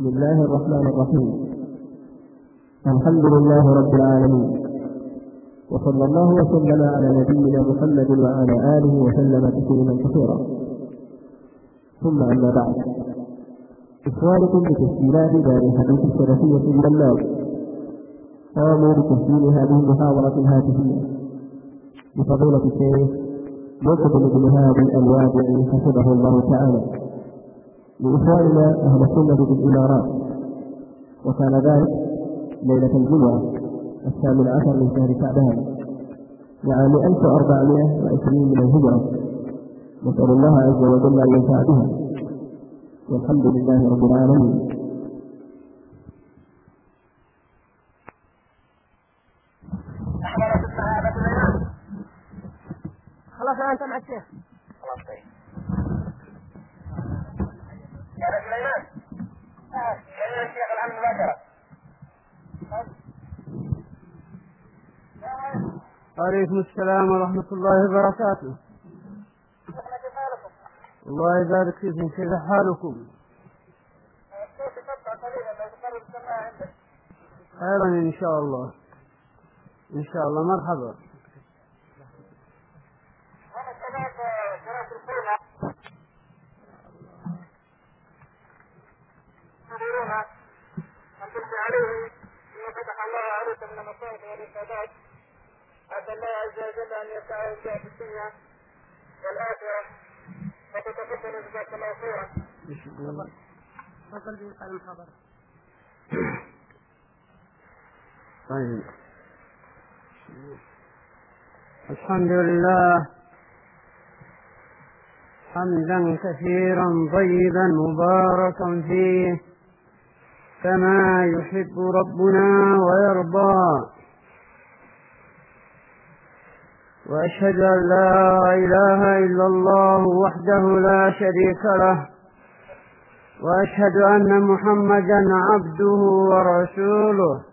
بسم الله الرحمن الرحيم. الحمد لله رب العالمين، وصلى الله وسلم على نبينا محمد وعلى آله وسلم تسليما كثيرا. ثم أما بعد، إخوانكم بتسجيلات دار الحديث السلفية البنات قاموا بتسجيل هذه المحاضرة الهاتفية بفضيلة الشيخ مقبل بن هادي الوادعي حفظه الله تعالى لإخواننا أهل السنة بالإمارات، وكان ذلك ليلة الجمعة 18 من شهر شعبان لعام 1420 من الهجرة. نسأل الله عز وجل أن ينفع بها، والحمد لله رب العالمين. خلاص أنت مع الشيخ. خلاص طيب. يا سليمان. يا الشيخ الحمد لله. عليكم السلام ورحمة الله وبركاته. الله يبارك فيكم، كيف حالكم؟ خيرا إن شاء الله، إن شاء الله. مرحبا. عسى الله عز وجل أن يسعى بها في الدنيا والآخرة، فتتقبل جزاك الله خيرا. تفضل بإلقاء المحاضرة. طيب، الحمد لله حمدا كثيرا طيبا مباركا فيه كما يحب ربنا ويرضى، وأشهد أن لا إله إلا الله وحده لا شريك له، وأشهد أن محمدا عبده ورسوله.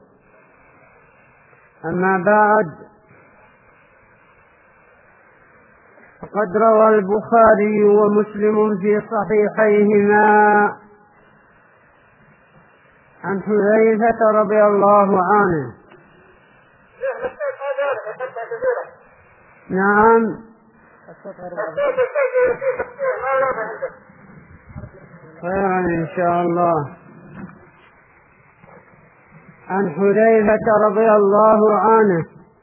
أما بعد، فقد روى البخاري ومسلم في صحيحيهما عن حذيفة رضي الله عنه. نعم. خيرا إن شاء الله. عن حذيفة رضي الله عنه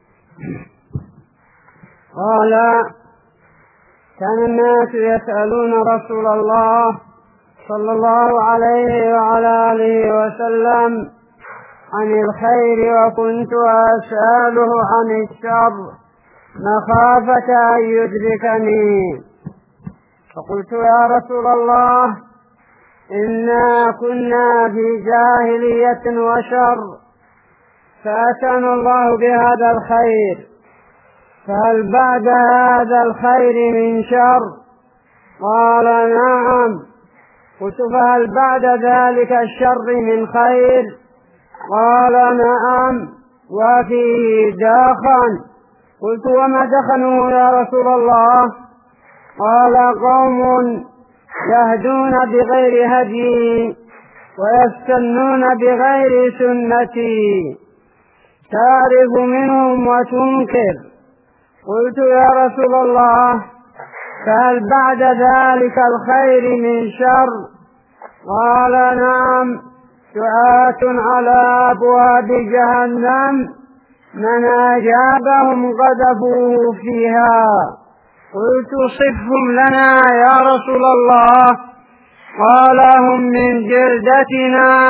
قال: كان الناس يسألون رسول الله صلى الله عليه وعلى آله وسلم عن الخير، وكنت أسأله عن الشر مخافة أن يدركني. فقلت: يا رسول الله، إنا كنا في جاهلية وشر، فأتانا الله بهذا الخير، فهل بعد هذا الخير من شر؟ قال: نعم. قلت: فهل بعد ذلك الشر من خير؟ قال: نعم، وفيه دخن. قلت: وما دخنوا يا رسول الله؟ قال: قوم يهدون بغير هدي ويستنون بغير سنتي، تعرف منهم وتنكر. قلت: يا رسول الله، فهل بعد ذلك الخير من شر؟ قال: نعم، دعاة على أبواب جهنم، من أجابهم قذفوه فيها. قلت: صفهم لنا يا رسول الله. قال: هم من جلدتنا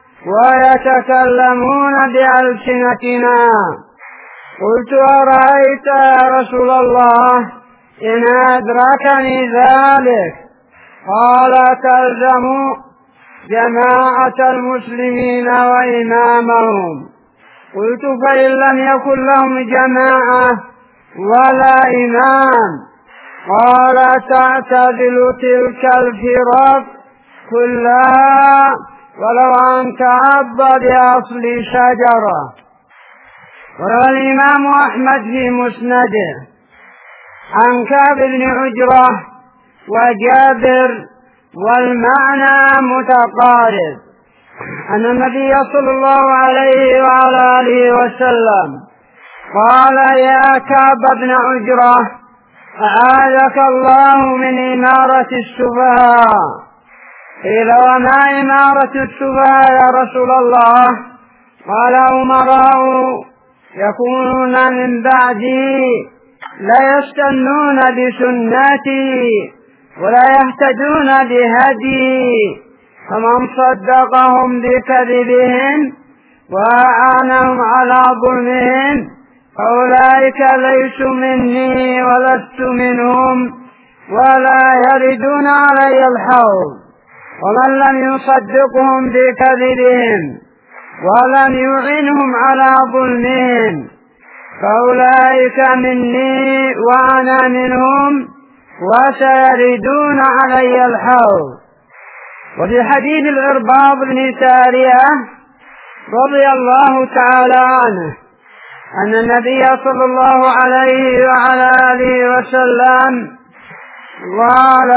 ويتكلمون بألسنتنا. قلت: أرأيت يا رسول الله إن أدركني ذلك؟ قال: تلزموا جماعة المسلمين وإمامهم. قلت: فإن لم يكن لهم جماعة ولا إمام؟ قال: تعتزل تلك الفرق كلها ولو أن تعض بأصل شجرة. وروى الإمام أحمد في مسنده عن كعب بن عجرة وجابر والمعنى متقارب. أن النبي صلى الله عليه وعلى آله وسلم قال: يا كعب بن عجرة، أعاذك الله من إمارة السفهاء. قيل: وما إمارة السفهاء يا رسول الله؟ قال: أمراء يكونون من بعدي لا يستنون بسنتي ولا يهتدون بهدي، فمن صدقهم بكذبهم وأعانهم على ظلمهم فأولئك ليسوا مني ولست منهم ولا يردون علي الحوض. ومن لم يصدقهم بكذبهم ولم يعنهم على ظلمهم فأولئك مني وأنا منهم وسيردون علي الحوض. وفي حديث العرباض بن سارية رضي الله تعالى عنه أن النبي صلى الله عليه وعلى آله وسلم قال: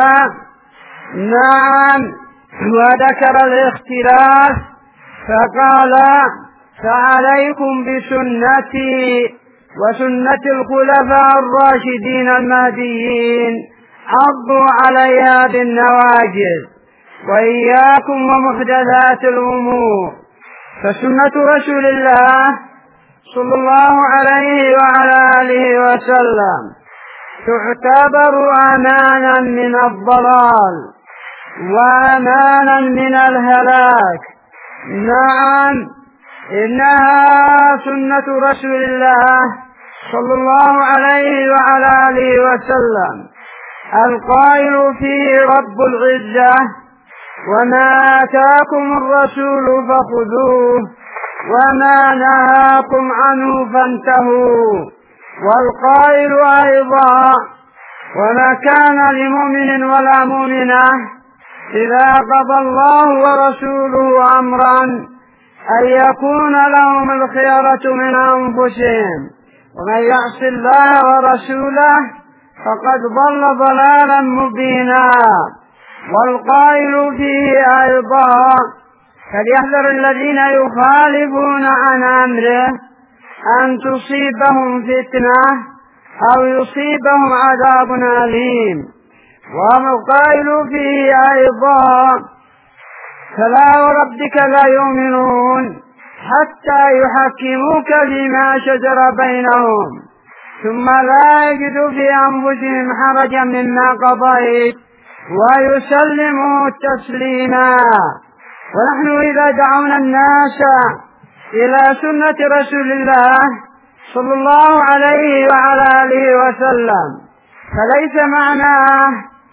نعم، وذكر الاختلاف فقال: فعليكم بسنتي وسنة الخلفاء الراشدين المهديين، عضوا عليها بالنواجذ، وإياكم ومحدثات الأمور. فسنة رسول الله صلى الله عليه وعلى آله وسلم تعتبر أمانا من الضلال وأمانا من الهلاك. نعم، إنها سنة رسول الله صلى الله عليه وعلى آله وسلم القائل فيه رب العزة: وما آتاكم الرسول فخذوه وما نهاكم عنه فانتهوا. والقائل أيضا: وما كان لمؤمن ولا مؤمنة إذا قضى الله ورسوله أمرا أن يكون لهم الخيرة من أنفسهم، ومن يعص الله ورسوله فقد ضل ضلالا مبينا. والقائل فيه أيضا: فليحذر الذين يخالفون عن أمره أن تصيبهم فتنة أو يصيبهم عذاب أليم. والقائل فيه أيضا: فلا وربك لا يؤمنون حتى يحكموك فيما شجر بينهم ثم لا يجدوا في أنفسهم حرجا مما قضيت ويسلموا تسليما. ونحن إذا دعونا الناس إلى سنة رسول الله صلى الله عليه وعلى آله وسلم فليس معناه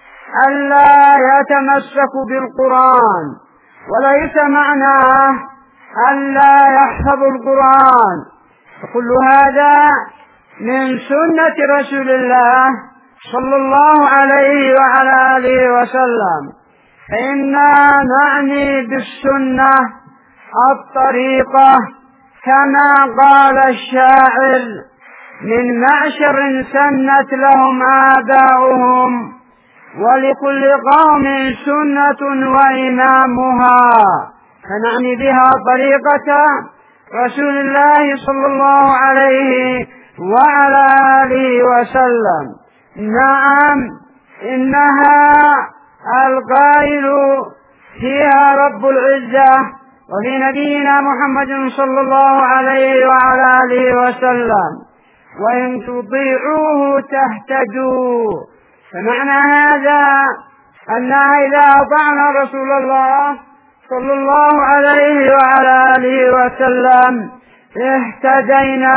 ألا يتمسكوا بالقرآن، وليس معناه ألا يحفظوا القرآن، فكل هذا من سنة رسول الله صلى الله عليه وعلى آله وسلم. فإنا نعني بالسنة الطريقة كما قال الشاعر: من معشر سنت لهم آباؤهم ولكل قوم سنة وإمامها. فنعني بها طريقة رسول الله صلى الله عليه وعلى آله وسلم. نعم، إنها القائل فيها رب العزة وفي نبينا محمد صلى الله عليه وعلى آله وسلم: وإن تطيعوه تهتدوا. فمعنى هذا أننا إذا أطعنا رسول الله صلى الله عليه وعلى آله وسلم اهتدينا.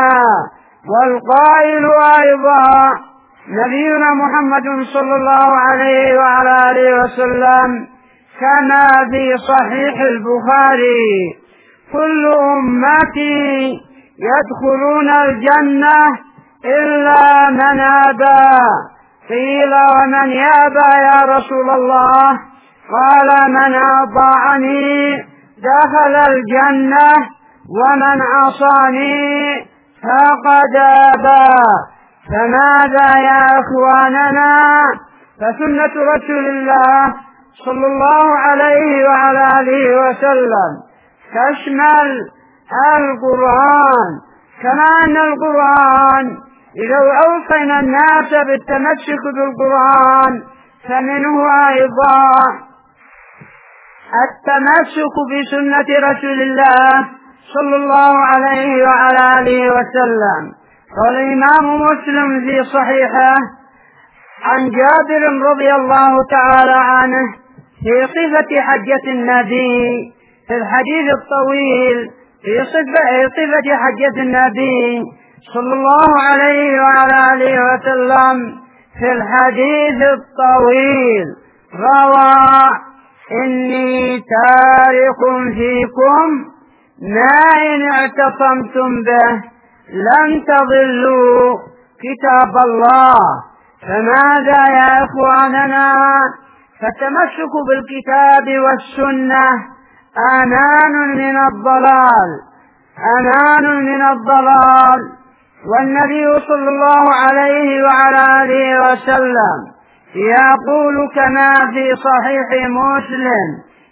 والقائل أيضا نبينا محمد صلى الله عليه وعلى آله وسلم كما في صحيح البخاري: كل أمتي يدخلون الجنة إلا من أبى. قيل: ومن يأبى يا رسول الله؟ قال: من أطاعني دخل الجنة ومن عصاني فقد أبى. فماذا يا أخواننا؟ فسنة رسول الله صلى الله عليه وعلى آله وسلم تشمل القرآن، كما أن القرآن إذا أوصينا الناس بالتمسك بالقرآن فمنه أيضا التمسك بسنة رسول الله صلى الله عليه وعلى آله وسلم. قال الإمام مسلم في صحيحه عن جابر رضي الله تعالى عنه في صفة حجة النبي، في الحديث الطويل في صفة حجة النبي صلى الله عليه وعلى آله وسلم، في الحديث الطويل روى: إني تارك فيكم ما إن اعتصمتم به لن تضلوا كتاب الله. فماذا يا إخواننا؟ فالتمسك بالكتاب والسنة أمان من الضلال، أمان من الضلال. والنبي صلى الله عليه وعلى آله وسلم يقول كما في صحيح مسلم،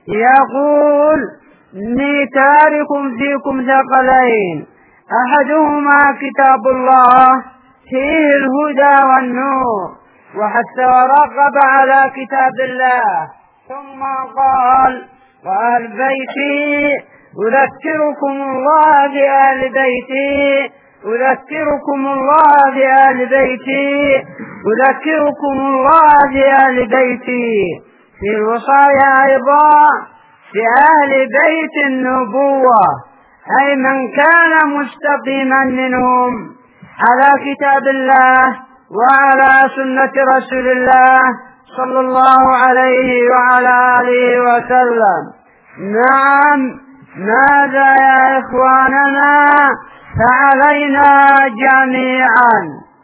يقول: إني تارك فيكم ثقلين، أحدهما كتاب الله فيه الهدى والنور، وحث ورغب على كتاب الله. ثم قال: وأهل بيتي أذكركم الله بأهل بيتي، أذكركم الله بأهل بيتي، أذكركم الله بأهل بيتي. في الوصايا أيضا في أهل بيت النبوة، أي من كان مستقيما منهم على كتاب الله وعلى سنة رسول الله صلى الله عليه وعلى آله وسلم. نعم، ماذا يا إخواننا؟ فعلينا جميعا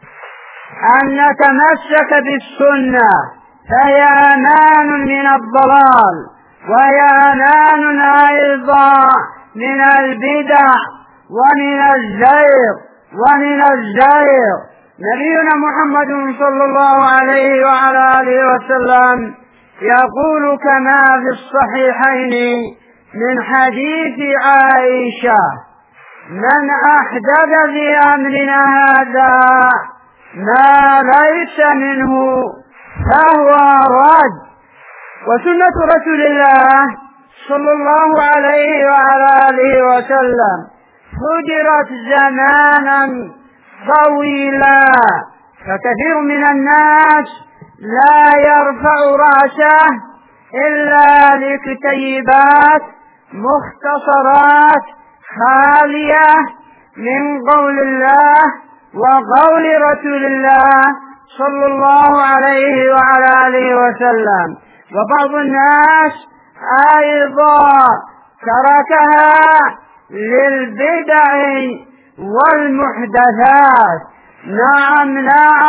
أن نتمسك بالسنة، فهي أمان من الضلال، وهي أمان أيضا من البدع ومن الزيغ. نبينا محمد صلى الله عليه وعلى آله وسلم يقول كما في الصحيحين من حديث عائشة: من أحدث في أمرنا هذا ما ليس منه فهو رد. وسنة رسول الله صلى الله عليه وعلى آله وسلم هجرت زمانا طويلا، فكثير من الناس لا يرفع رأسه إلا لكتيبات مختصرات خالية من قول الله وقول رسول الله صلى الله عليه وعلى آله وسلم. وبعض الناس أيضا تركها للبدع والمحدثات. نعم،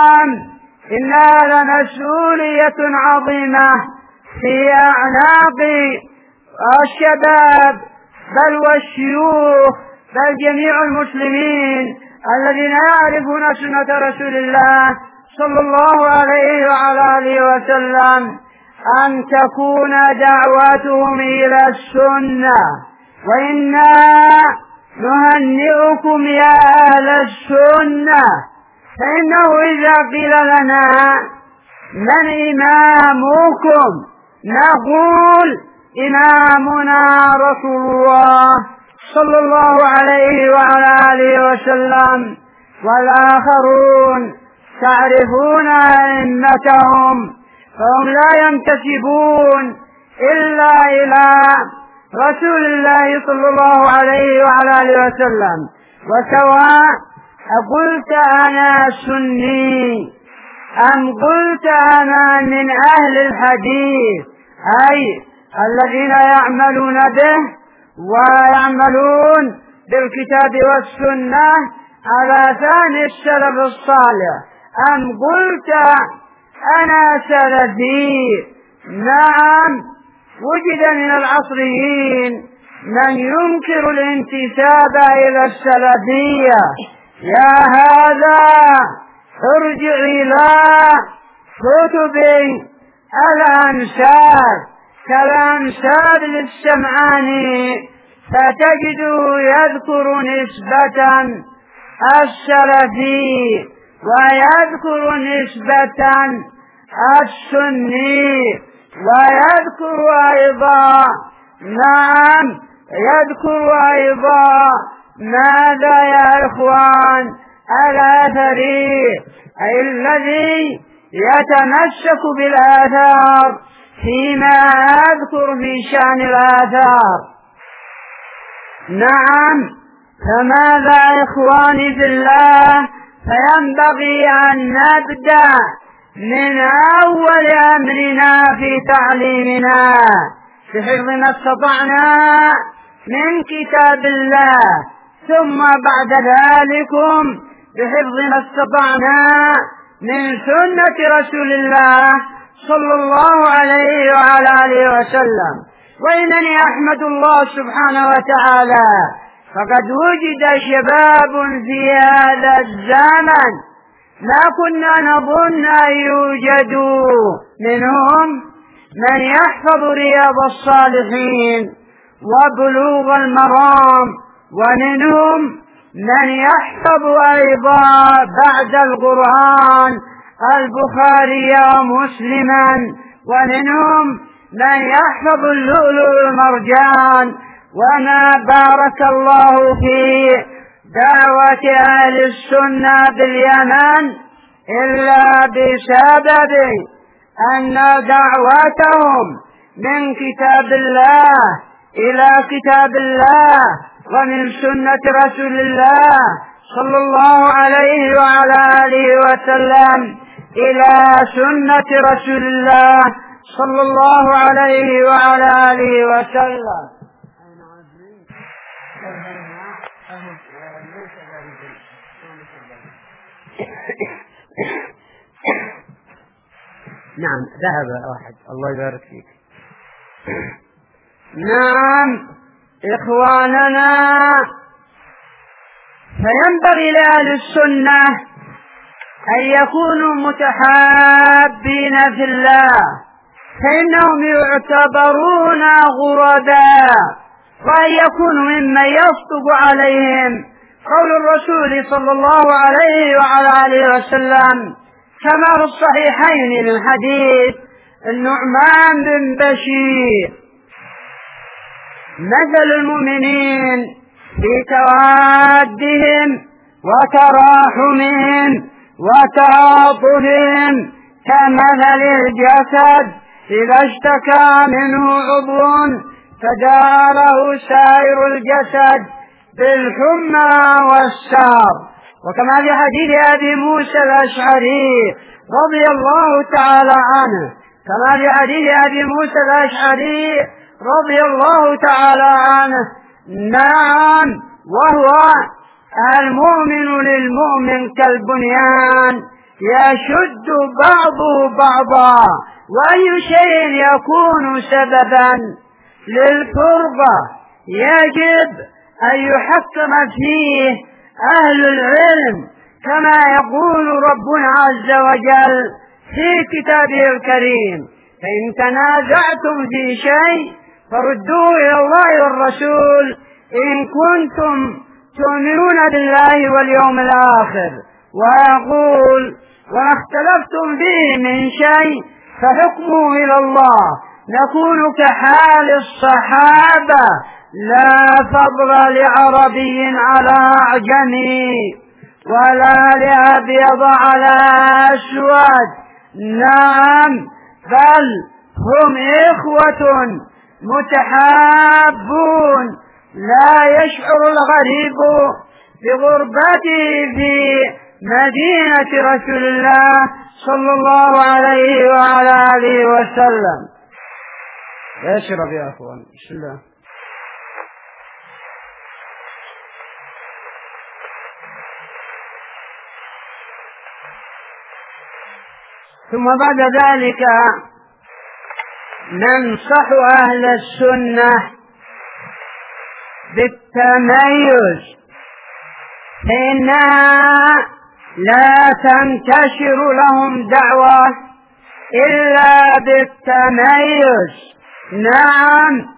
إنها لمسؤولية عظيمة في أعناق الشباب بل والشيوخ بل جميع المسلمين الذين يعرفون سنة رسول الله صلى الله عليه وعلى آله وسلم أن تكون دعوتهم إلى السنة. وإنا نهنئكم يا أهل السنة، فإنه إذا قيل لنا من إمامكم نقول إمامنا رسول الله صلى الله عليه وعلى آله وسلم، والآخرون تعرفون أئمتهم فهم لا ينتسبون إلا إلى رسول الله صلى الله عليه وعلى آله وسلم. وسواء قلت أنا سني أم قلت أنا من أهل الحديث، أي الذين يعملون به ويعملون بالكتاب والسنة على ثاني السلف الصالح، أم قلت أنا سلفي. نعم، وجد من العصريين من ينكر الانتساب إلى السلفية. يا هذا ارجع إلى كتب الأنساب كالأنساب للسمعاني فتجده يذكر نسبة السلفي ويذكر نسبة السني ويذكر أيضا ماذا يا إخوان الأثري أي الذي يتمسك بالآثار فيما أذكر في شأن الآثار. نعم، فماذا إخواني في الله؟ فينبغي أن نبدأ من أول أمرنا في تعليمنا بحفظ ما استطعنا من كتاب الله، ثم بعد ذلك بحفظ ما استطعنا من سنة رسول الله صلى الله عليه وعلى آله وسلم. وإنني أحمد الله سبحانه وتعالى فقد وجد شباب في هذا الزمن ما كنا نظن أن يوجدوا، منهم من يحفظ رياض الصالحين وبلوغ المرام، ومنهم من يحفظ أيضا بعد القرآن البخاري ومسلما، ومنهم من يحفظ اللؤلؤ والمرجان. وما بارك الله في دعوة أهل السنة باليمن إلا بسبب أن دعوتهم من كتاب الله إلى كتاب الله ومن سنة رسول الله صلى الله عليه وعلى آله وسلم إلى سنة رسول الله صلى الله عليه وعلى آله وسلم. نعم، ذهب واحد، الله يبارك فيك. نعم إخواننا، فينبغي لأهل السنة أن يكونوا متحابين في الله، فإنهم يعتبرون غرباء، وأن يكونوا ممن يصدق عليهم قول الرسول صلى الله عليه وعلى آله وسلم كما في الصحيحين من حديث النعمان بن بشير: مثل المؤمنين في توادهم وتراحمهم وتعاطفهم كمثل الجسد إذا اشتكى منه عضو تداعى له سائر الجسد بالحمى والسار. وكما في حديث أبي موسى الأشعري رضي الله تعالى عنه، كما في حديث أبي موسى الأشعري رضي الله تعالى عنه: نعم، وهو المؤمن للمؤمن كالبنيان يشد بعضه بعضا، وأي شيء يكون سببا للفرقة يجب أن يحكم فيه أهل العلم، كما يقول ربنا عز وجل في كتابه الكريم: فإن تنازعتم في شيء فردوه إلى الله والرسول إن كنتم تؤمنون بالله واليوم الآخر. ويقول: وما اختلفتم به من شيء فحكمه إلى الله. نكون كحال الصحابة: لا فضل لعربي على أعجمي ولا لأبيض على أسود. نعم، بل هم إخوة متحابون، لا يشعر الغريب بغربته في مدينة رسول الله صلى الله عليه وعلى آله وسلم. اشرب يا أخوان، بسم الله. ثم بعد ذلك ننصح أهل السنة بالتميز، فإنها لا تنتشر لهم دعوة إلا بالتميز. نعم،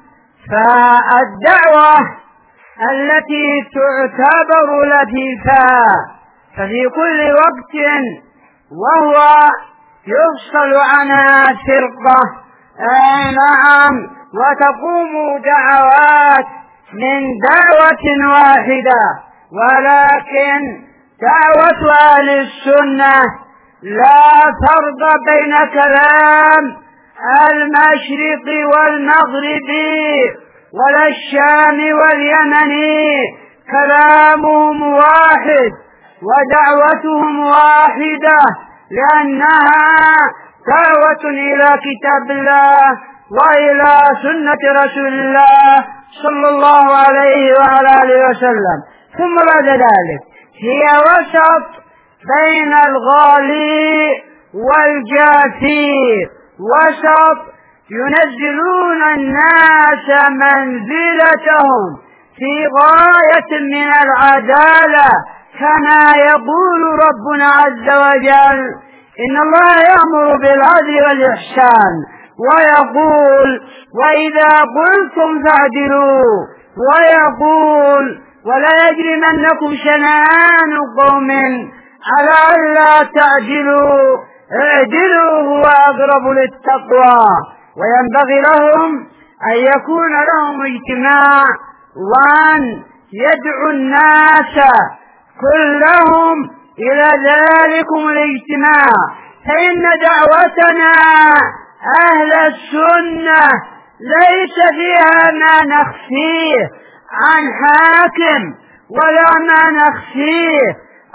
فالدعوة التي تعتبر لطيفة ففي كل وقت وهو يفصل عنها فرقة نعم وتقوم دعوات من دعوة واحدة، ولكن دعوة أهل السنة لا فرق بين كلام المشرق والمغرب ولا الشام واليمن، كلامهم واحد ودعوتهم واحدة، لأنها دعوة إلى كتاب الله وإلى سنة رسول الله صلى الله عليه وعلى آله وسلم. ثم بعد ذلك هي وسط بين الغالي والجافي، وسط ينزلون الناس منزلتهم في غاية من العدالة، كما يقول ربنا عز وجل: إن الله يأمر بالعدل والإحسان، ويقول: وإذا قلتم فاعدلوا، ويقول: ولا يجرمنكم شنآن قوم على ألا تعدلوا اعدلوا هو أقرب للتقوى. وينبغي لهم أن يكون لهم اجتماع وأن يدعو الناس كلهم إلى ذلكم الاجتماع، فإن دعوتنا أهل السنة ليس فيها ما نخفيه عن حاكم ولا ما نخفيه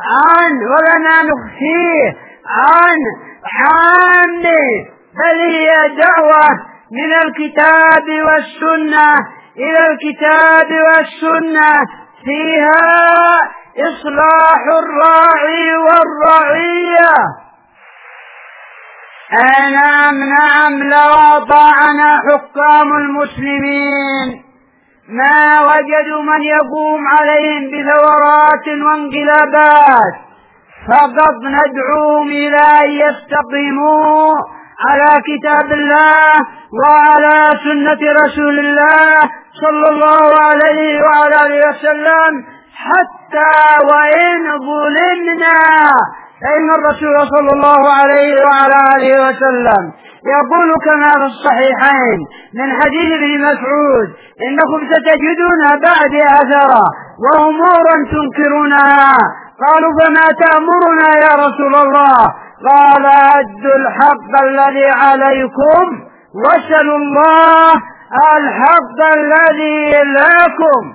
عن عام، بل هي دعوة من الكتاب والسنة إلى الكتاب والسنة، فيها إصلاح الراعي والرعية. نعم لو أطاعنا حكام المسلمين ما وجدوا من يقوم عليهم بثورات وانقلابات، فقد ندعوهم إلى أن يستقيموا على كتاب الله وعلى سنة رسول الله صلى الله عليه وعلى آله وسلم، حتى وإن ظلمنا، فإن الرسول صلى الله عليه وعلى آله وسلم يقول كما في الصحيحين من حديث ابن مسعود: إنكم ستجدون بعدي أثرا وأمورا تنكرونها. قالوا: فما تأمرنا يا رسول الله؟ قال: أدوا الحق الذي عليكم واسألوا الله الحق الذي لكم.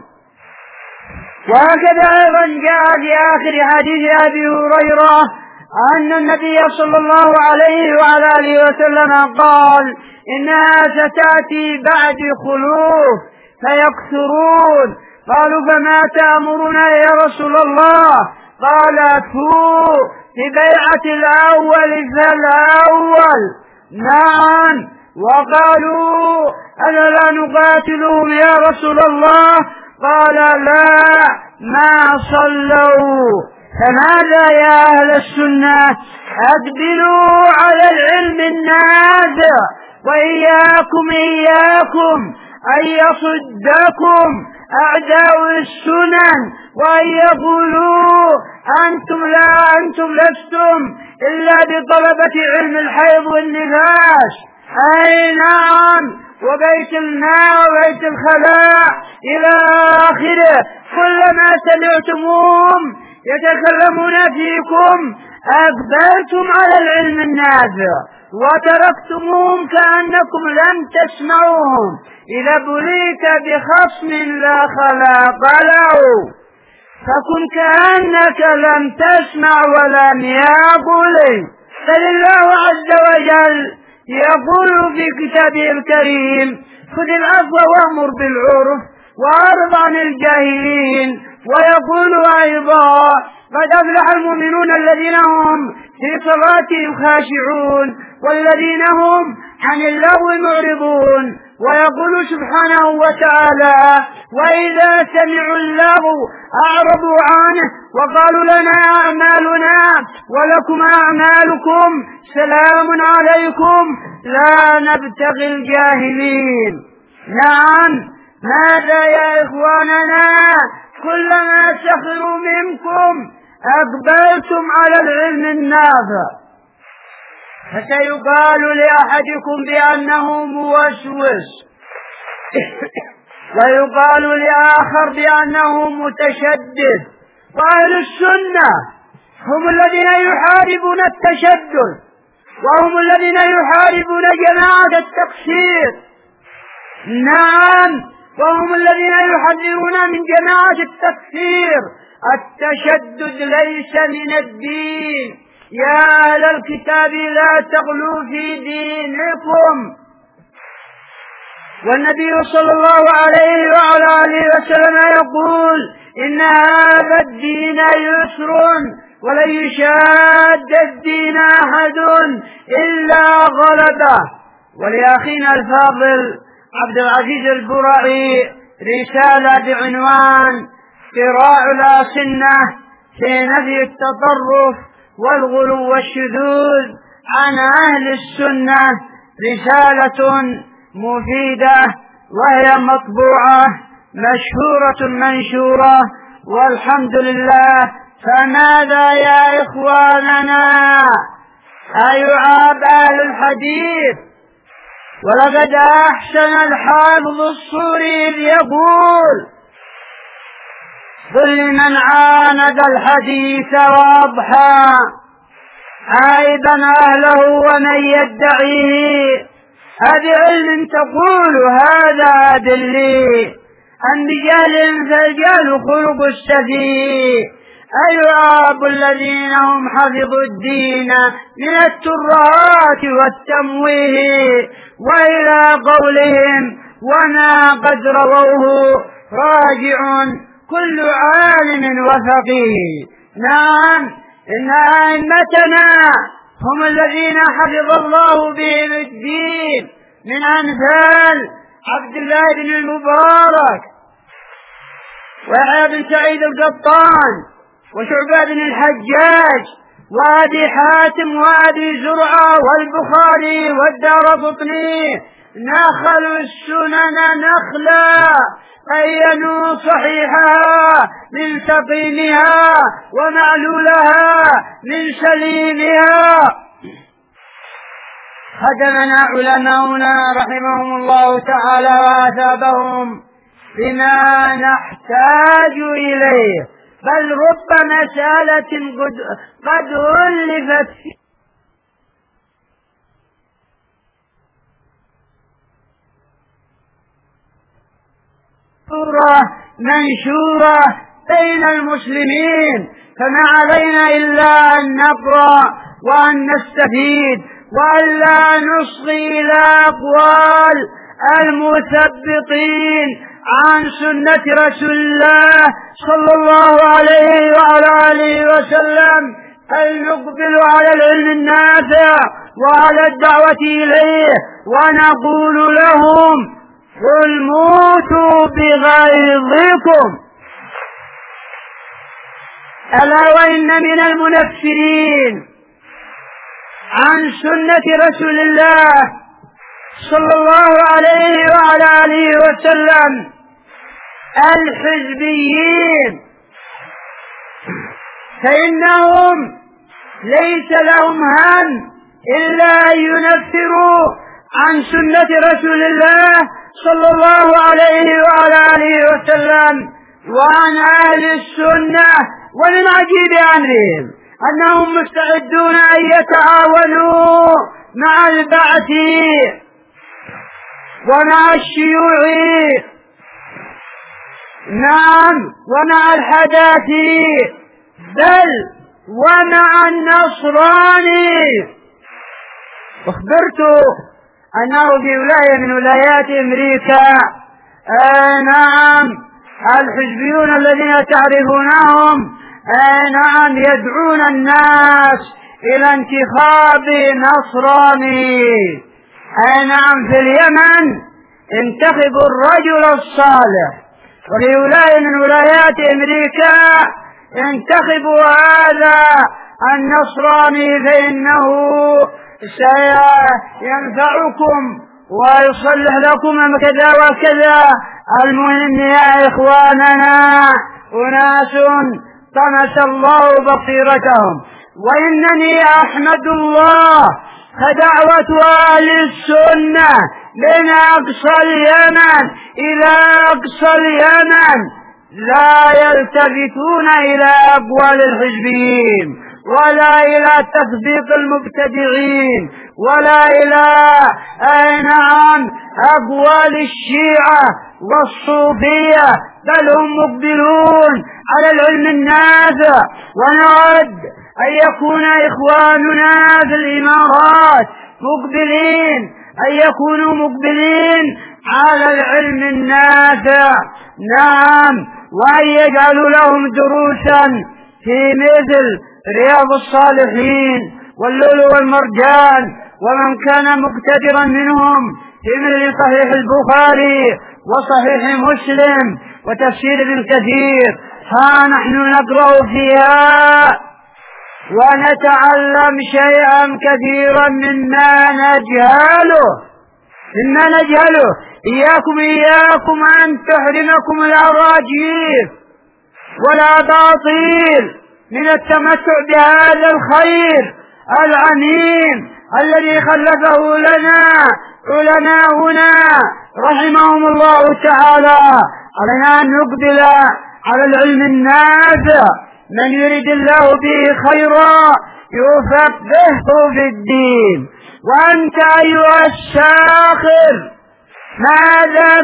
وهكذا أيضا جاء في آخر حديث أبي هريرة أن النبي صلى الله عليه وعلى آله وسلم قال: إنها ستأتي بعد خلوف فيكثرون. قالوا: فما تأمرنا يا رسول الله؟ قال: أتوا ببيعة الأول فالأول. نعم. وقالوا: ألا نقاتلهم يا رسول الله؟ قال: لا، ما صلوا. فماذا يا أهل السنة؟ أقبلوا على العلم النافع، وإياكم أن يصدكم أعداء السنن وأن يقولوا أنتم لستم إلا بطلبة علم الحيض والنفاس. أي نعم، وبيت الماء وبيت الخلاء إلى آخره. كلما سمعتموهم يتكلمون فيكم أقبلتم على العلم النافع وتركتموهم كأنكم لم تسمعوهم. إذا بليت بخصم لا خلاق له فكن كأنك لم تسمع ولم يقل. فلله عز وجل يقول في كتابه الكريم: خذ العفو وأمر بالعرف وأعرض عن الجاهلين. ويقول أيضا: قد أفلح المؤمنون الذين هم في صلاتهم خاشعون والذين هم عن اللغو معرضون. ويقول سبحانه وتعالى: وإذا سمعوا اللغو أعرضوا عنه وقالوا لنا أعمالنا ولكم أعمالكم سلام عليكم لا نبتغي الجاهلين. نعم، ماذا يا إخواننا؟ كلما سخروا منكم أقبلتم على العلم النافع، فسيقال لأحدكم بأنه موسوس، ويقال لآخر بأنه متشدد. وأهل السنة هم الذين يحاربون التشدد، وهم الذين يحاربون جماعة التقصير. نعم، وهم الذين يحذرون من جماعة التقصير. التشدد ليس من الدين. يا أهل الكتاب لا تغلوا في دينكم. والنبي صلى الله عليه وعلى آله وسلم يقول إن هذا الدين يسر ولن يشاد الدين أحد إلا غلبه. ولأخينا الفاضل عبد العزيز البرعي رسالة بعنوان صراع الأسنة في نفي التطرف والغلو والشذوذ عن أهل السنة، رسالة مفيدة وهي مطبوعة مشهورة منشورة والحمد لله. فماذا يا إخواننا؟ أيعاب أهل الحديث؟ ولقد أحسن الحافظ الصوري إذ يقول: قل لمن عاند الحديث وأضحى عائبا أهله ومن يدعيه أبعلم تقول هذا أدلي أم بجهل فالجهل خلق السفيه. أيعاب الذين هم حفظوا الدين من الترهات والتمويه، وإلى قولهم وما قد رووه راجع كل عالم وفقيه. نعم، إن أئمتنا هم الذين حفظ الله بهم الدين، من أمثال عبد الله بن المبارك ويحيى بن سعيد القطان وشعبة بن الحجاج وأبي حاتم وأبي زرعة والبخاري والدارقطني. نخلوا السنن نخلا بينوا صحيحها من سقيمها ومعلولها من سليمها. خدمنا علماؤنا رحمهم الله تعالى وأثابهم بما نحتاج إليه، بل رب مسألة قد ألفت منشورة بين المسلمين، فما علينا إلا أن نقرأ وأن نستفيد وأن لا نصغي إلى أقوال المثبطين عن سنة رسول الله صلى الله عليه وعلى آله وسلم، بل نقبل على العلم النافع وعلى الدعوة إليه ونقول لهم: قل موتوا بغيظكم. ألا وإن من المنفرين عن سنة رسول الله صلى الله عليه وعلى آله وسلم الحزبيين، فإنهم ليس لهم هم إلا أن ينفروا عن سنة رسول الله صلى الله عليه وعلى آله وسلم وعن أهل السنة. ومن عجيب أمرهم أنهم مستعدون أن يتعاونوا مع البعث ومع الشيوعي، نعم، ومع الحداثي، بل ومع النصراني. أخبرت أنه في ولاية من ولايات أمريكا نعم الحزبيون الذين تعرفونهم نعم يدعون الناس إلى انتخاب نصراني. نعم في اليمن انتخبوا الرجل الصالح، وفي ولاية من ولايات أمريكا انتخبوا هذا النصراني فإنه سينفعكم ويصلح لكم كذا وكذا. المهم يا إخواننا أناس طمس الله بصيرتهم، وإنني أحمد الله فدعوة أهل السنة من أقصى اليمن إلى أقصى اليمن لا يلتفتون إلى أقوال الحزبيين ولا إلى تطبيق المبتدعين ولا إلى أقوال الشيعة والصوفية، بل هم مقبلون على العلم النافع. ونود أن يكون إخواننا في الإمارات مقبلين، أن يكونوا مقبلين على العلم النافع، نعم، وأن يجعلوا لهم دروسا في مثل رياض الصالحين واللؤلؤ والمرجان، ومن كان مقتدرا منهم في مثل صحيح البخاري وصحيح مسلم وتفسير ابن كثير. ها نحن نقرأ فيها ونتعلم شيئا كثيرا مما نجهله. إياكم أن تحرمكم الأراجيف والأباطيل من التمتع بهذا الخير العميم الذي خلفه لنا علماؤنا رحمهم الله تعالى. علينا أن نقبل على العلم النافع، من يريد الله به خيرا يفقهه في الدين. وأنت أيها الساخر ماذا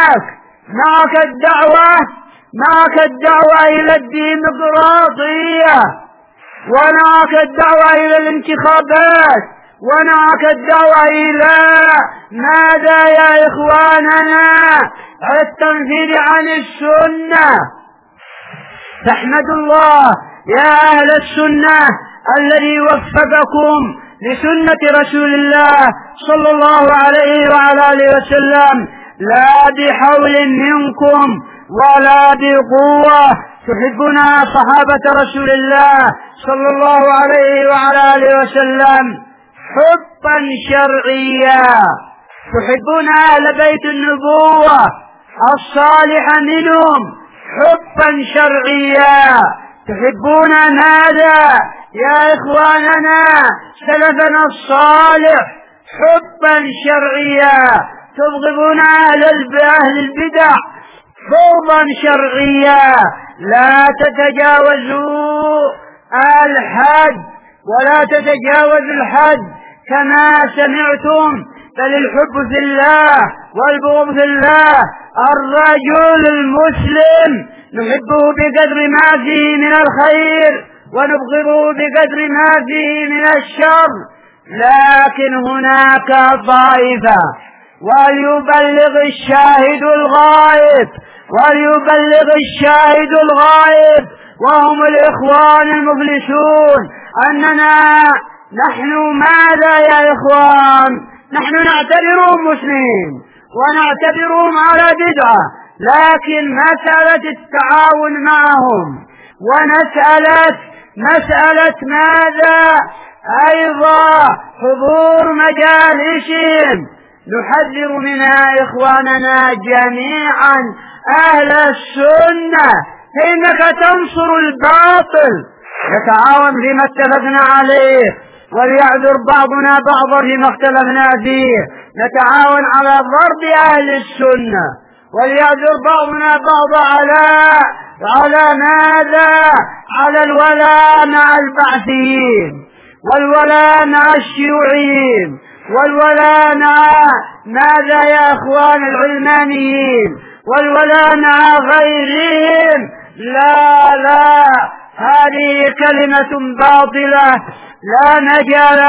معك الدعوة إلى الديمقراطية، ومعك الدعوة إلى الانتخابات، ومعك الدعوة إلى ماذا يا إخواننا؟ التنفيذ عن السنة. فاحمدوا الله يا أهل السنة الذي وفقكم لسنة رسول الله صلى الله عليه وعلى آله وسلم، لا بحول منكم ولا بقوة. تحبون صحابة رسول الله صلى الله عليه وعلى آله وسلم حبا شرعيا، تحبون أهل بيت النبوة الصالح منهم حبا شرعيا، تحبون ماذا يا إخواننا؟ سلفنا الصالح حبا شرعيا، تبغضون أهل البدع بغضا شرعيا. لا تتجاوزوا الحد ولا تتجاوز الحد كما سمعتم، بل الحب في الله والبغض في الله. الرجل المسلم نحبه بقدر ما فيه من الخير ونبغضه بقدر ما فيه من الشر، لكن هناك طائفة وليبلغ الشاهد الغائب وهم الإخوان المفلسون أننا نحن ماذا يا إخوان؟ نحن نعتبرهم مسلمين ونعتبرهم على بدعة، لكن مسألة التعاون معهم مسألة ماذا أيضا حضور مجالسهم نحذر منها إخواننا جميعا أهل السنة، فإنك تنصر الباطل. نتعاون فيما اتفقنا عليه وليعذر بعضنا بعضا فيما اختلفنا فيه، نتعاون على ضرب أهل السنة وليعذر بعضنا بعضا على ماذا؟ على الولاء مع البعثيين والولاء مع الشيوعيين والولاء مع ماذا يا اخوان العلمانيين والولاء مع غيرهم. لا هذه كلمة باطلة لا مجال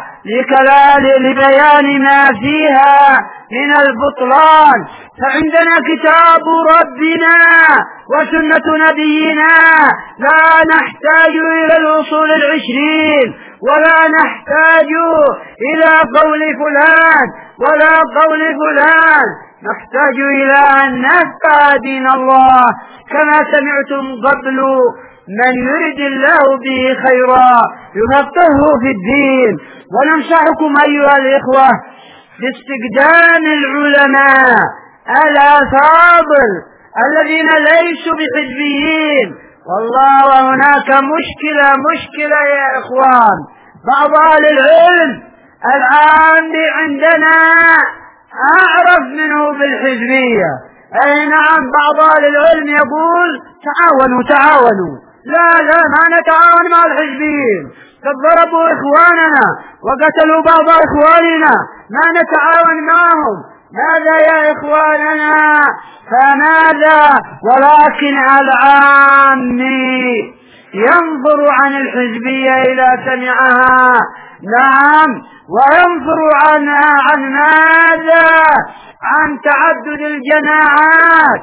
لبيان ما فيها من البطلان. فعندنا كتاب ربنا وسنة نبينا، لا نحتاج إلى الأصول 20 ولا نحتاج إلى قول فلان ولا قول فلان، نحتاج إلى أن نفقه دين الله كما سمعتم قبل. من يرد الله به خيرا يفقهه في الدين. وننصحكم أيها الإخوة باستقدام العلماء الأفاضل الذين ليسوا بحزبيين. والله وهناك مشكلة يا إخوان. بعض أهل العلم الآن عندنا أعرف منه بالحزبية. أي نعم، بعض أهل العلم يقول تعاونوا. لا ما نتعاون مع الحزبيين، قد ضربوا إخواننا وقتلوا بعض إخواننا، ما نتعاون معهم. ماذا يا إخواننا؟ فماذا؟ ولكن العامي ينظر عن الحزبية إذا سمعها، نعم، وينظر عن ماذا؟ عن تعدد الجماعات،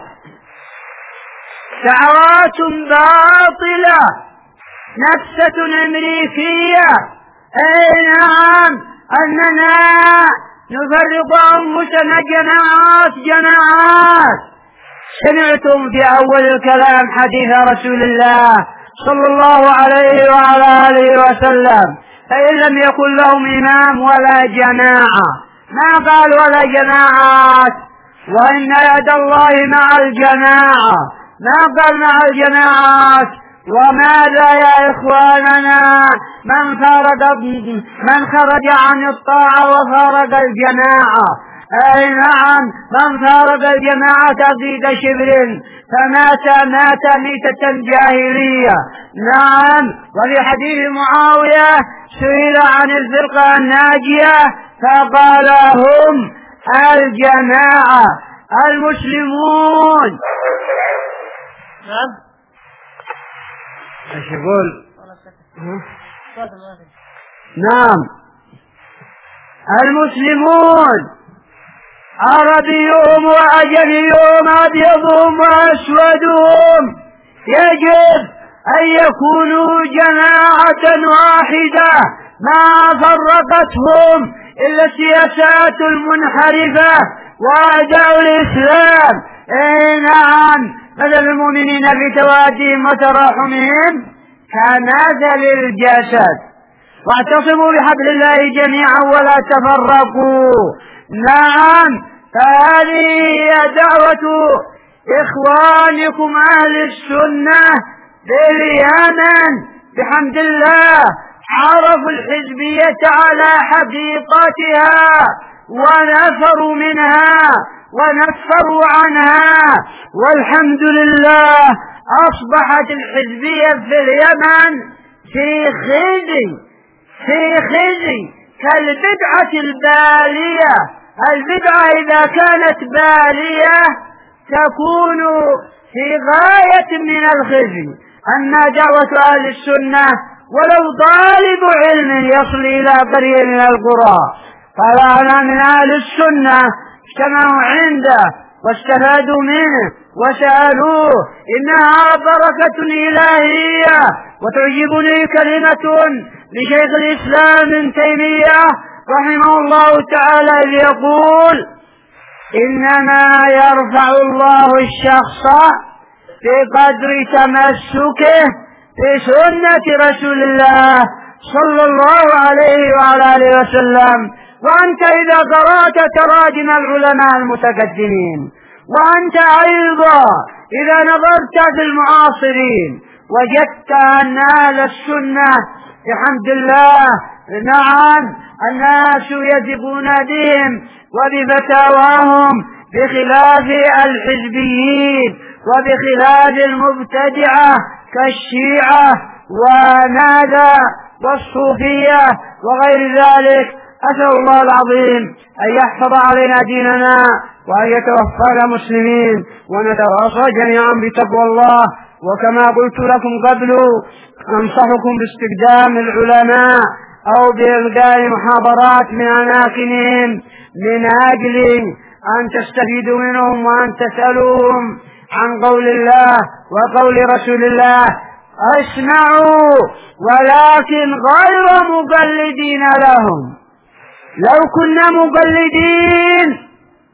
دعوات باطلة، نفسة أمريكية. أي نعم، أننا نفرق أنفسنا جماعات. سمعتم في أول الكلام حديث رسول الله صلى الله عليه وعلى آله وسلم: فإن لم يكن لهم إمام ولا جماعة. ما قال ولا جماعات، وإن يد الله مع الجماعة، ما قال مع الجماعات. وماذا يا إخواننا؟ من خرج عن الطاعة وفارق الجماعة. أي نعم، من فارق الجماعة قيد شبر فمات ميتة جاهلية. نعم. وفي حديث معاوية سئل عن الفرقة الناجية فقال: هم الجماعة المسلمون. ايش يقول؟ نعم، المسلمون عربيهم وأجميهم، أبيضهم وأسودهم، يجب أن يكونوا جماعة واحدة ما فرقتهم إلا السياسات المنحرفة وأعداء الإسلام. أي نعم، مثل المؤمنين في توادهم وتراحمهم كمثل الجسد، واعتصموا بحبل الله جميعا ولا تفرقوا. نعم، فهذه هي دعوة إخوانكم أهل السنة باليمن. بحمد الله عرفوا الحزبية على حقيقتها ونفروا منها ونفروا عنها، والحمد لله أصبحت الحزبية في اليمن في خزي كالبدعة البالية. البدعة إذا كانت بالية تكون في غاية من الخزي. أما دعوة أهل السنة ولو طالب علم يصل إلى قرية من القرى فلا من أهل السنة اجتمعوا عنده واستفادوا منه وسألوه: إنها بركة إلهية. وتعجبني كلمة لشيخ الإسلام ابن تيمية رحمه الله تعالى يقول: إنما يرفع الله الشخص بقدر تمسكه بسنة رسول الله صلى الله عليه وعلى آله وسلم. وأنت إذا قرأت تراجم العلماء المتقدمين، وأنت أيضا إذا نظرت في المعاصرين وجدت أن أهل السنة بحمد الله نعم الناس يثقون بهم وبفتاواهم بخلاف الحزبيين وبخلاف المبتدعة كالشيعة وماذا والصوفية وغير ذلك. أسأل الله العظيم أن يحفظ علينا ديننا وأن يتوفانا مسلمين ونتواصى جميعا بتقوى الله. وكما قلت لكم قبل أنصحكم باستخدام العلماء أو بإلقاء محاضرات من أماكنهم من أجل أن تستفيدوا منهم وأن تسألوهم عن قول الله وقول رسول الله. اسمعوا ولكن غير مقلدين لهم. لو كنا مقلدين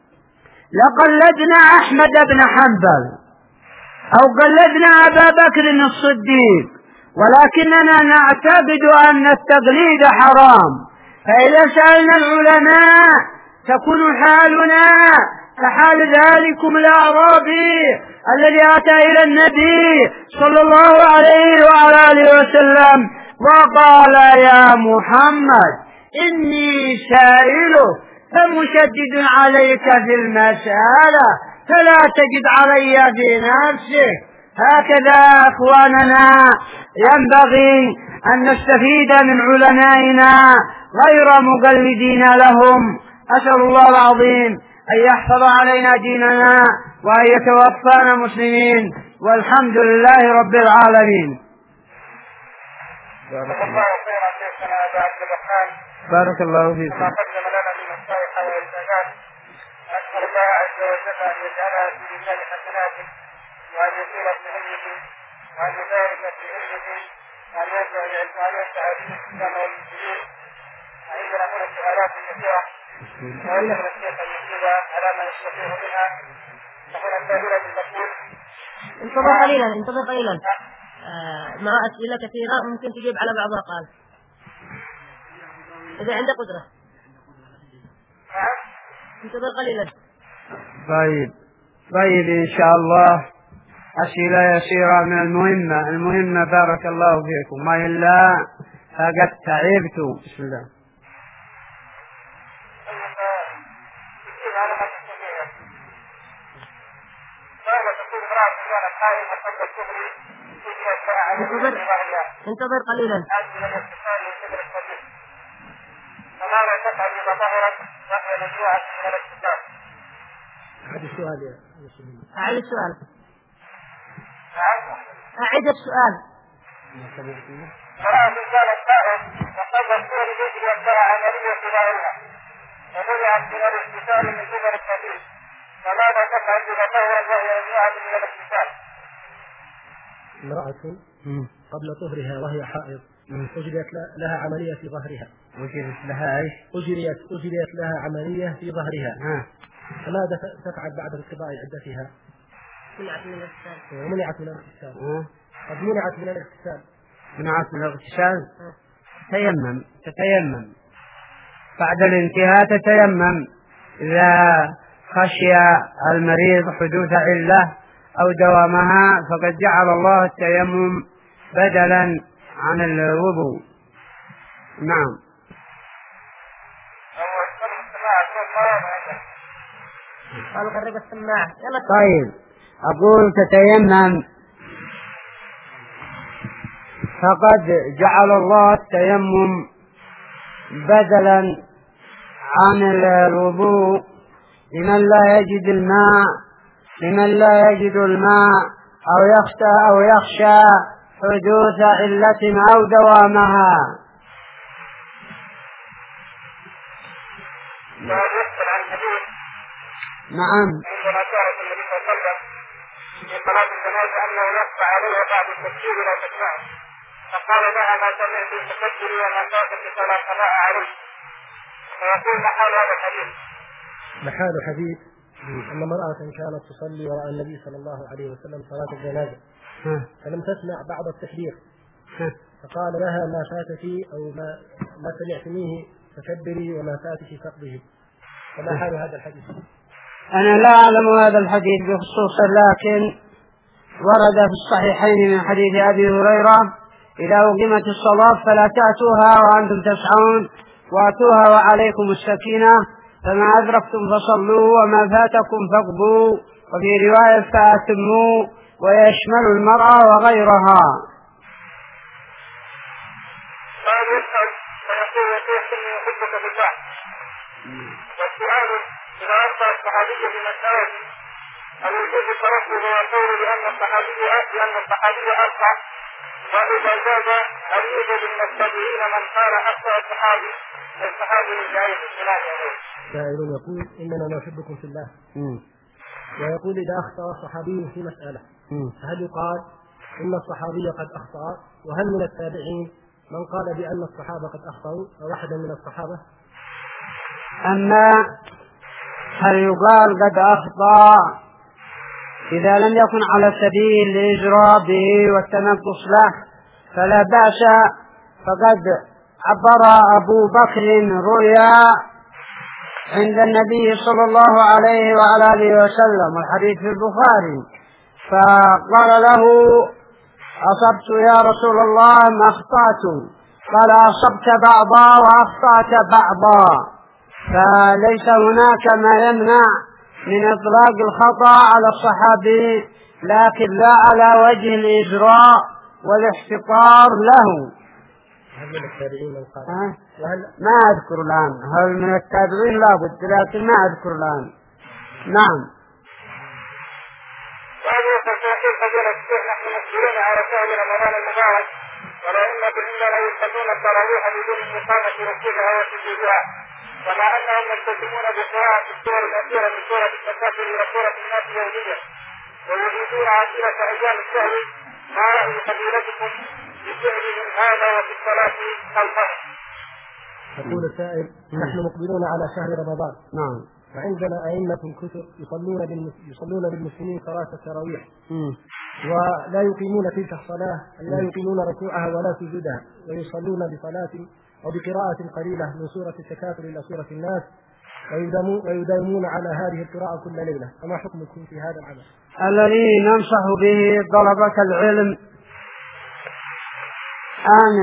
لقلدنا أحمد بن حنبل أو قلدنا أبا بكر الصديق، ولكننا نعتقد أن التقليد حرام. فإذا سألنا العلماء تكون حالنا كحال ذلكم الأعرابي الذي أتى إلى النبي صلى الله عليه وعلى آله وسلم وقال يا محمد إني سائلك فمشدد عليك في المسألة فلا تجد علي في نفسك. هكذا أخواننا ينبغي أن نستفيد من علمائنا غير مقلدين لهم. أسأل الله العظيم أن يحفظ علينا ديننا وأن يتوفانا مسلمين، والحمد لله رب العالمين. بارك الله فيكم. ما قدم لنا من الصالح والإنسانات، أسأل الله عز وجل أن يجعلها في ميزان حسناته، وأن يطيل في علمه، وأن يبارك في علمه، وأن ينفع به الإسلام والمسلمين. عندنا هنا سؤالات كثيرة، ويسأل الشيخ أن يجيب على ما يستطيع منها. فهنا السائلة تقول: انتظر قليلا مع أسئلة كثيرة ممكن تجيب على بعضها. قال إذا عندك قدرة انتظر قليلا. طيب إن شاء الله أسئلة يسيرة من المهمة. بارك الله فيكم، ما إلا فقد تعبت. بسم الله. انتظر قليلا. فماذا تفعل إذا ظهرت وهي ممنوعة من الاغتسال؟ أعد السؤال. أعد السؤال. فرأى الإنسان السائل وقد الصور يجري أثناء عملية ظاهرها ومنعت من الاغتسال من قبل الطبيب، فماذا تفعل إذا ظهرت وهي ممنوعة من الاغتسال؟ امرأة قبل طهرها وهي حائض أجريت لها عملية في ظهرها. أجريت لها عملية في ظهرها. فماذا تفعل بعد انقضاء عدتها؟ منعت من الاغتسال. قد منعت من الاغتسال. تتيمم بعد الانتهاء، تتيمم إذا خشي المريض حدوث علة أو دوامها، فقد جعل الله التيمم بدلا عن الوضوء. نعم. طيب أقول تتيمم، فقد جعل الله التيمم بدلا عن الوضوء لمن لا يجد الماء أو يخشى حدوث علة أو دوامها. نعم. عندما كانت النبي صلى الله عليه وسلم في صلاة الجنازة أنه يخفى عليها بعد التكبير لا تسمع، فقال لها ما سمعت التكبير وما فاتك فلا قضاء عليه. فيقول محال هذا الحديث. محال حديث أن امرأة كانت تصلي وراء النبي صلى الله عليه وسلم صلاة الجنازة فلم تسمع بعد التكبير، فقال لها ما فاتك أو ما سمعتنيه فكبري وما فاتك فاقضيه. فما حال هذا الحديث؟ أنا لا أعلم هذا الحديث بخصوصا، لكن ورد في الصحيحين من حديث أبي هريرة: إذا أقيمت الصلاة فلا تأتوها وأنتم تسعون، وأتوها وعليكم السكينة، فما أدركتم فصلوا وما فاتكم فاقضوا، وفي رواية فأتموا، ويشمل المرأة وغيرها. والسؤال: إذا أخطأ الصحابي بمسألة أو يجوز الترفض ويقول لأن الصحابي أخطأ، وإذا زاد هل يوجد من التابعين من قال أخطأ الصحابي للجائز الخلاف عليه؟ سائل يقول: إننا نحبكم في الله، ويقول إذا أخطأ صحابي في مسألة فهل يقال إن الصحابي قد أخطأ؟ وهل من التابعين من قال بأن الصحابة قد أخطأوا أو واحدا من الصحابة؟ أما هل يقال قد أخطأ إذا لم يكن على سبيل الإجراء به والتنقص له فلا بأس، فقد عبر أبو بكر رؤيا عند النبي صلى الله عليه وعلى آله وسلم، والحديث في البخاري، فقال له: أصبت يا رسول الله ما أخطأت؟ قال: أصبت بعضا وأخطأت بعضا. فليس هناك ما يمنع من إطلاق الخطأ على الصحابي، لكن لا على وجه الإجراء والاحتقار له. هل من التابعين من قال؟ ما أذكر الآن. هل من التابعين؟ لا بد، لكن ما أذكر الآن. نعم. وهذه تفاصيل فضيلة الشيخ. نحن مسؤولون على شهر رمضان المبارك، والأئمة عندنا يصلون التراويح بدون إقامة ركوعها وسجودها، كما أنهم يلتزمون بقراءة السور الأخيرة من سورة التكاثر إلى سورة الناس يوميا، ويريدون عشيرة أيام الشهر. ما رأي فضيلتكم بفعلهم هذا وفي الصلاة الفرض؟ يقول السائل: نحن مقبلون على شهر رمضان، نعم، وعندنا أئمة كثر يصلون بالمسلمين صلاة التراويح، ولا يقيمون تلك الصلاة، لا يقيمون ركوعها ولا سجودها، ويصلون بصلاة أو بقراءة قليلة من سورة التكاثر إلى سورة الناس، ويداومون على هذه القراءة كل ليلة. فما حكمكم في هذا العمل؟ الذي ننصح به طلبة العلم أن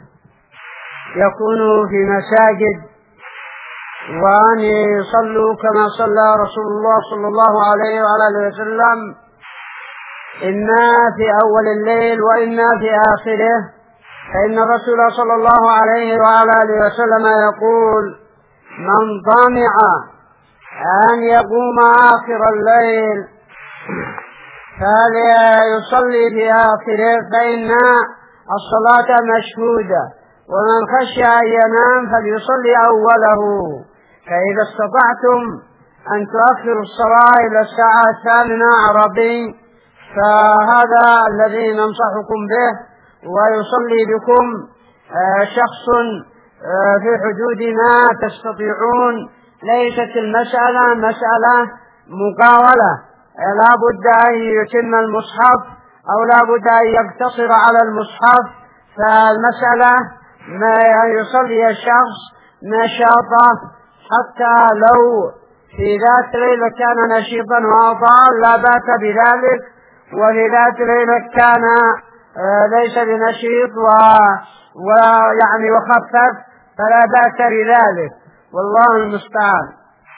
يكونوا في مساجد، وأن يصلوا كما صلى رسول الله صلى الله عليه وعلى آله وسلم، إما في أول الليل وإما في آخره، فإن الرسول صلى الله عليه وعلى آله وسلم يقول: من طمع أن يقوم آخر الليل فليصلي في آخره، فإن الصلاة مشهودة، ومن خشي أن ينام فليصلي أوله. فإذا استطعتم أن تؤخروا الصلاة إلى الساعة 8 فهذا الذي ننصحكم به، ويصلي بكم شخص في حدود ما تستطيعون. ليست المسألة مسألة مقاولة، لا بد أن يتم المصحف أو لا بد أن يقتصر على المصحف، فالمسألة ما يصلي الشخص نشاطه، حتى لو في ذات ليلة كان نشيطا وأطال لا بأس بذلك، وفي ذات ليلة كان ليس بنشيط ويعني وخفف فلا بأس بذلك، والله المستعان.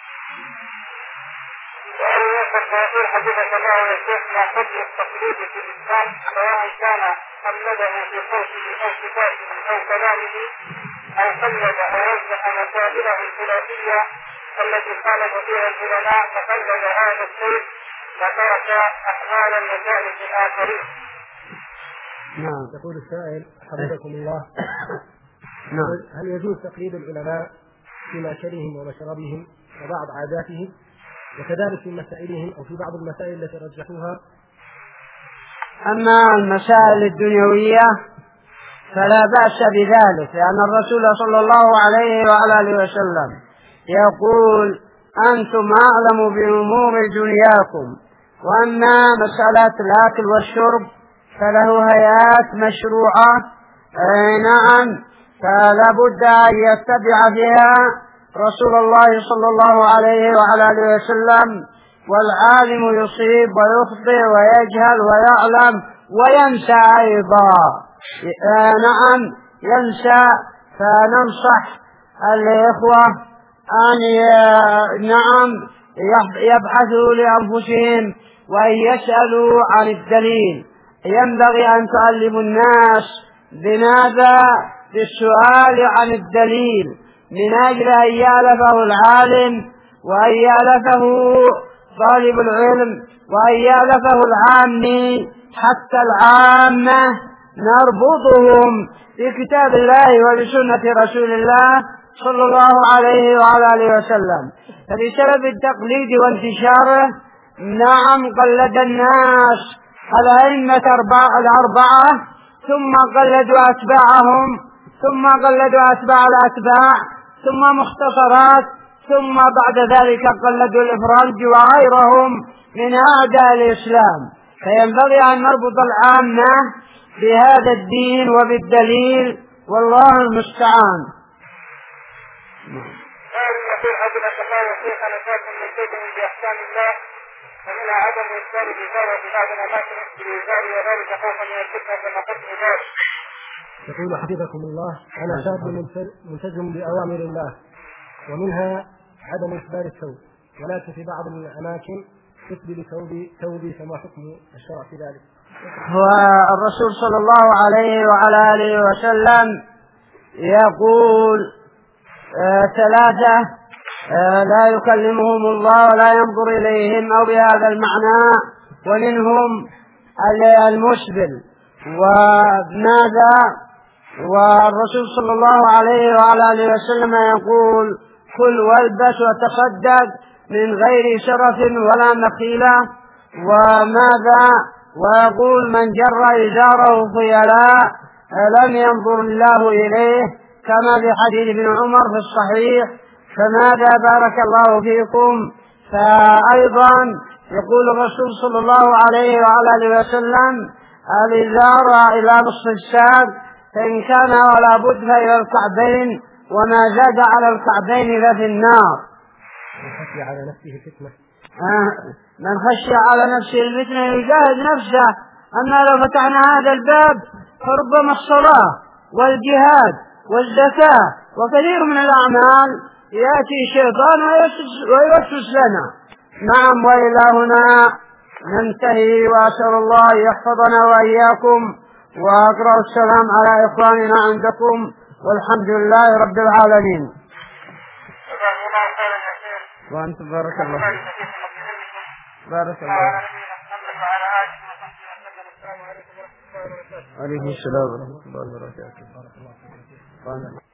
يقول حفظك الله يا شيخ: ما حكم التقليد في الإسلام، سواء كان قلده في صوته أو كتابه أو كلامه، أو قلد أو وزع مسائله الخلافية التي خالف فيها العلماء فقلد هذا الشيء وترك أحوال المسائل الآخرين؟ نعم. يقول السائل: حفظكم الله، هل يجوز تقليد العلماء في مأكلهم ومشربهم وبعض عاداتهم، وكذلك في مسائلهم أو في بعض المسائل التي رجحوها؟ أما المسائل الدنيوية فلا بأس بذلك، لأن الرسول صلى الله عليه وعلى آله وسلم يقول: أنتم أعلم بأمور دنياكم، وأما مسألة الأكل والشرب فله هيئات مشروعة، نعم، فلا بد أن يتبع فيها رسول الله صلى الله عليه وعلى آله وسلم. والعالم يصيب ويخطئ ويجهل ويعلم وينسى أيضا، نعم ينسى. فننصح الإخوة أن نعم يبحثوا لأنفسهم وأن يسألوا عن الدليل. ينبغي أن تعلموا الناس بماذا؟ بالسؤال عن الدليل، من أجل أن يألفه العالم وأن يألفه طالب العلم وأن يألفه العامي، حتى العامة نربطهم بكتاب الله وبسنة رسول الله صلى الله عليه وعلى آله وسلم. فبسبب التقليد وانتشاره نعم قلد الناس الأئمة الأربعة، ثم قلدوا أتباعهم، ثم قلدوا أتباع الأتباع، ثم مختصرات، ثم بعد ذلك قلدوا الإفراج وغيرهم من أعداء الإسلام. فينبغي أن نربط العامة بهذا الدين وبالدليل، والله المستعان. يقول حفظك الله وشيخ نساكم من شيء بأحكام الله فمنها عدم إسلام الإزار في بعض الأماكن بالإزار وذلك خوفا من الفتنة كما قلت إزار. يقول حفظكم الله أنا شاب ملتزم بأوامر الله ومنها عدم إسبال الثوب، ولكن في بعض الأماكن تسبل ثوبي فما حكم الشرع في ذلك؟ هو الرسول صلى الله عليه وعلى آله وسلم يقول ثلاثة لا يكلمهم الله ولا ينظر إليهم أو بهذا المعنى، ومنهم المسبل. وماذا؟ والرسول صلى الله عليه وعلى آله وسلم يقول كل والبس وتصدق من غير شرف ولا مخيلة. وماذا؟ ويقول من جر إزاره خيلاء لم ينظر الله إليه، كما في حديث ابن عمر في الصحيح. فماذا بارك الله فيكم؟ فأيضا يقول الرسول صلى الله عليه وعلى آله وسلم الإزار إلى نصف الساق، فإن كان ولا بد فإلى الكعبين، وما زاد على الكعبين ففي النار. من خشي على نفسه فتنة من خشي على نفسه الفتنة يجاهد نفسه. أما لو فتحنا هذا الباب فربما الصلاة والجهاد والزكاة وكثير من الأعمال يأتي شيطان ويوسوس لنا. نعم، وإلى هنا ننتهي، وأسأل الله يحفظنا وإياكم، وأقرأ السلام على إخواننا عندكم، والحمد لله رب العالمين. وأنتم بارك الله. بارك الله. عليكم السلام ورحمة الله وبركاته.